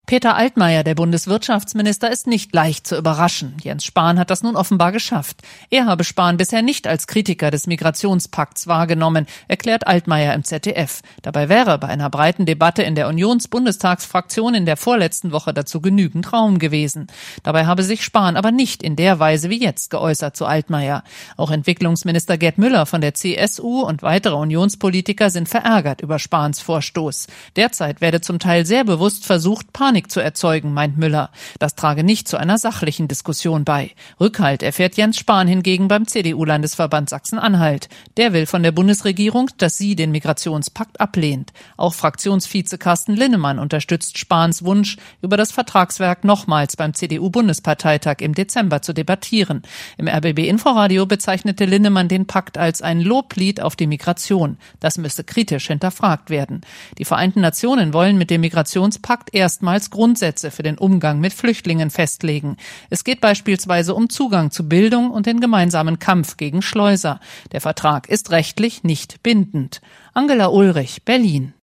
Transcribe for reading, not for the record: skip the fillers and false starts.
Peter Altmaier, der Bundeswirtschaftsminister, ist nicht leicht zu überraschen. Jens Spahn hat das nun offenbar geschafft. Er habe Spahn bisher nicht als Kritiker des Migrationspakts wahrgenommen, erklärt Altmaier im ZDF. Dabei wäre bei einer breiten Debatte in der Unions-Bundestagsfraktion in der vorletzten Woche dazu genügend Raum gewesen. Dabei habe sich Spahn aber nicht in der Weise wie jetzt geäußert zu Altmaier. Auch Entwicklungsminister Gerd Müller von der CSU und weitere Unionspolitiker sind verärgert über Spahns Vorstoß. Derzeit werde zum Teil sehr bewusst versucht, Panik zu erzeugen, meint Müller. Das trage nicht zu einer sachlichen Diskussion bei. Rückhalt erfährt Jens Spahn hingegen beim CDU-Landesverband Sachsen-Anhalt. Der will von der Bundesregierung, dass sie den Migrationspakt ablehnt. Auch Fraktionsvize Carsten Linnemann unterstützt Spahns Wunsch, über das Vertragswerk nochmals beim CDU-Bundesparteitag im Dezember zu debattieren. Im RBB-Inforadio bezeichnete Linnemann den Pakt als ein Loblied auf die Migration. Das müsse kritisch hinterfragt werden. Die Vereinten Nationen wollen mit dem Migrationspakt erstmals Grundsätze für den Umgang mit Flüchtlingen festlegen. Es geht beispielsweise um Zugang zu Bildung und den gemeinsamen Kampf gegen Schleuser. Der Vertrag ist rechtlich nicht bindend. Angela Ulrich, Berlin.